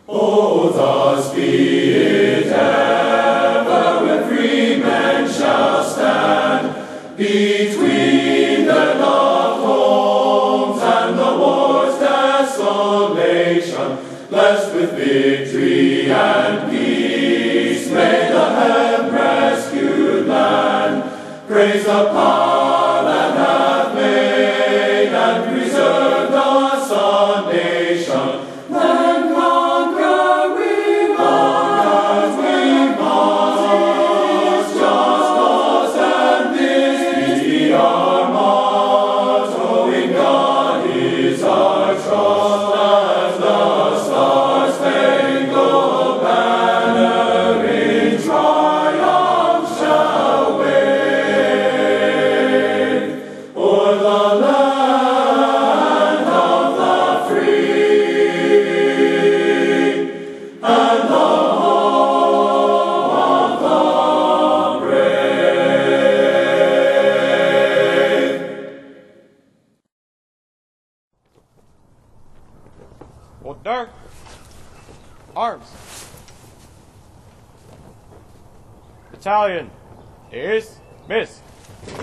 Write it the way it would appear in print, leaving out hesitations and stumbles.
Oh, thus be it ever when free men shall stand between their loved homes and the war's desolation, blessed with victory and peace, may the heaven-rescued land praise the power that hath made and preserved us a nation. Then conquer we must, just cause and this be our motto. In God is our trust, as the star-spangled banner in triumph shall wave o'er the land of the free and the home of the brave. Order! Arms! Battalion is missed.